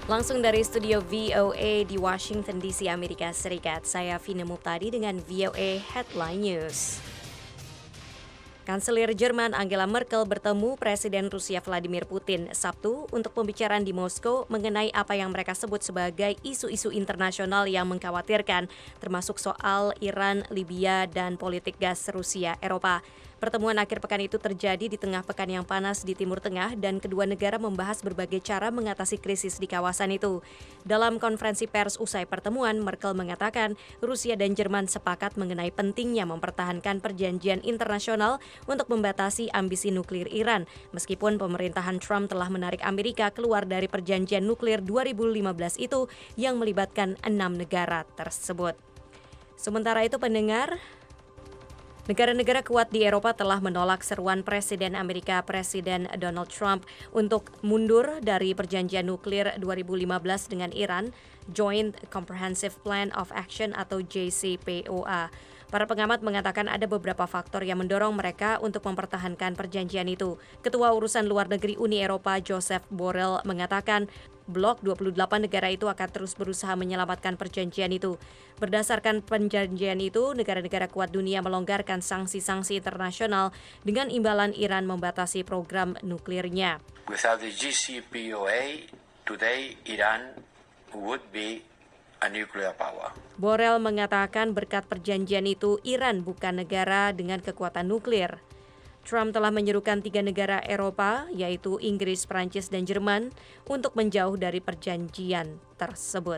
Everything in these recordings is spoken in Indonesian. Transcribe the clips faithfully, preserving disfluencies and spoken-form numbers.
Langsung dari studio V O A di Washington D C, Amerika Serikat, saya Vina Muptadi dengan V O A Headline News. Kanselir Jerman Angela Merkel bertemu Presiden Rusia Vladimir Putin Sabtu untuk pembicaraan di Moskow mengenai apa yang mereka sebut sebagai isu-isu internasional yang mengkhawatirkan, termasuk soal Iran, Libya, dan politik gas Rusia Eropa. Pertemuan akhir pekan itu terjadi di tengah pekan yang panas di Timur Tengah dan kedua negara membahas berbagai cara mengatasi krisis di kawasan itu. Dalam konferensi pers usai pertemuan, Merkel mengatakan Rusia dan Jerman sepakat mengenai pentingnya mempertahankan perjanjian internasional untuk membatasi ambisi nuklir Iran, meskipun pemerintahan Trump telah menarik Amerika keluar dari perjanjian nuklir dua ribu lima belas itu yang melibatkan enam negara tersebut. Sementara itu pendengar, negara-negara kuat di Eropa telah menolak seruan Presiden Amerika Presiden Donald Trump untuk mundur dari perjanjian nuklir dua ribu lima belas dengan Iran, Joint Comprehensive Plan of Action atau J C P O A. Para pengamat mengatakan ada beberapa faktor yang mendorong mereka untuk mempertahankan perjanjian itu. Ketua Urusan Luar Negeri Uni Eropa Joseph Borrell mengatakan blok dua puluh delapan negara itu akan terus berusaha menyelamatkan perjanjian itu. Berdasarkan perjanjian itu, negara-negara kuat dunia melonggarkan sanksi-sanksi internasional dengan imbalan Iran membatasi program nuklirnya. Without the J C P O A, today Iran would be a nuclear power. Borrell mengatakan berkat perjanjian itu, Iran bukan negara dengan kekuatan nuklir. Trump telah menyerukan tiga negara Eropa, yaitu Inggris, Prancis, dan Jerman, untuk menjauh dari perjanjian tersebut.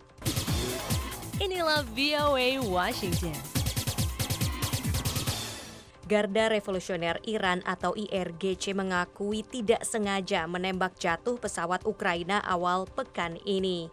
Inilah V O A Washington. Garda Revolusioner Iran atau I R G C mengakui tidak sengaja menembak jatuh pesawat Ukraina awal pekan ini.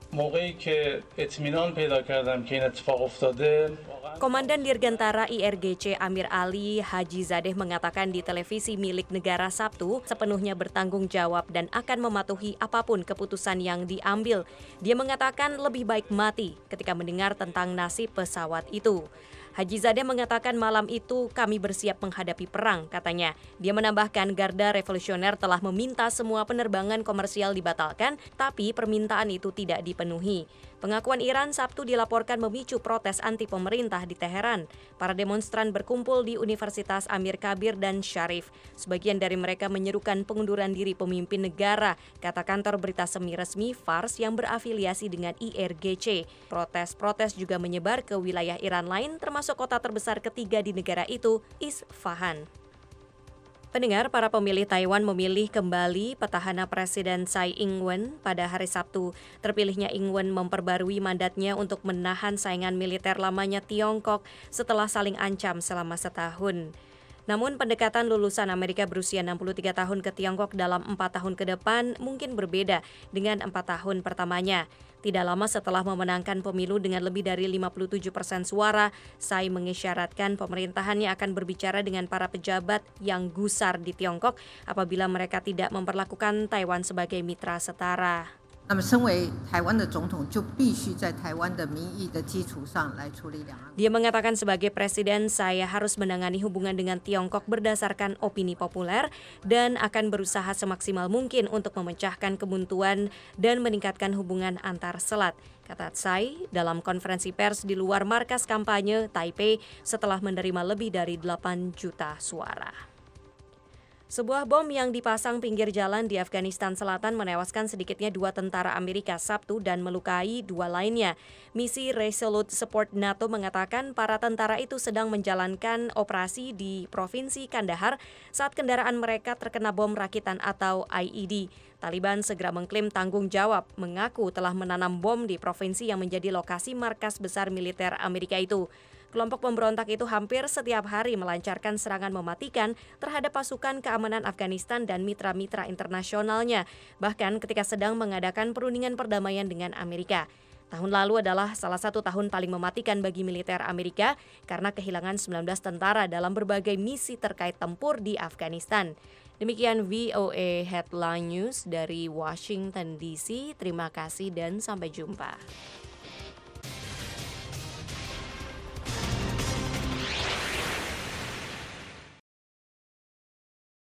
Komandan Dirgantara I R G C Amir Ali Haji Zadeh mengatakan di televisi milik negara Sabtu sepenuhnya bertanggung jawab dan akan mematuhi apapun keputusan yang diambil. Dia mengatakan lebih baik mati ketika mendengar tentang nasib pesawat itu. Haji Zadeh mengatakan malam itu kami bersiap menghadapi perang, katanya. Dia menambahkan Garda Revolusioner telah meminta semua penerbangan komersial dibatalkan, tapi permintaan itu tidak dipenuhi. Pengakuan Iran Sabtu dilaporkan memicu protes anti pemerintah di Teheran. Para demonstran berkumpul di Universitas Amir Kabir dan Sharif. Sebagian dari mereka menyerukan pengunduran diri pemimpin negara, kata kantor berita semi-resmi Fars yang berafiliasi dengan I R G C. Protes-protes juga menyebar ke wilayah Iran lain, termasuk kota terbesar ketiga di negara itu, Isfahan. Pendengar, para pemilih Taiwan memilih kembali petahana Presiden Tsai Ing-wen pada hari Sabtu. Terpilihnya Ing-wen memperbarui mandatnya untuk menahan saingan militer lamanya Tiongkok setelah saling ancam selama setahun. Namun pendekatan lulusan Amerika berusia enam puluh tiga tahun ke Tiongkok dalam empat tahun ke depan mungkin berbeda dengan empat tahun pertamanya. Tidak lama setelah memenangkan pemilu dengan lebih dari lima puluh tujuh persen suara, Tsai mengisyaratkan pemerintahannya akan berbicara dengan para pejabat yang gusar di Tiongkok apabila mereka tidak memperlakukan Taiwan sebagai mitra setara. 那么，身为台湾的总统，就必须在台湾的民意的基础上来处理两岸。 Dia mengatakan sebagai presiden, saya harus menangani hubungan dengan Tiongkok berdasarkan opini populer dan akan berusaha semaksimal mungkin untuk memecahkan kebuntuan dan meningkatkan hubungan antar selat, kata Tsai dalam konferensi pers di luar markas kampanye Taipei setelah menerima lebih dari delapan juta suara. Sebuah bom yang dipasang pinggir jalan di Afghanistan Selatan menewaskan sedikitnya dua tentara Amerika Sabtu dan melukai dua lainnya. Misi Resolute Support NATO mengatakan para tentara itu sedang menjalankan operasi di Provinsi Kandahar saat kendaraan mereka terkena bom rakitan atau I E D. Taliban segera mengklaim tanggung jawab, mengaku telah menanam bom di provinsi yang menjadi lokasi markas besar militer Amerika itu. Kelompok pemberontak itu hampir setiap hari melancarkan serangan mematikan terhadap pasukan keamanan Afghanistan dan mitra-mitra internasionalnya, bahkan ketika sedang mengadakan perundingan perdamaian dengan Amerika. Tahun lalu adalah salah satu tahun paling mematikan bagi militer Amerika karena kehilangan sembilan belas tentara dalam berbagai misi terkait tempur di Afghanistan. Demikian V O A Headline News dari Washington D C. Terima kasih dan sampai jumpa.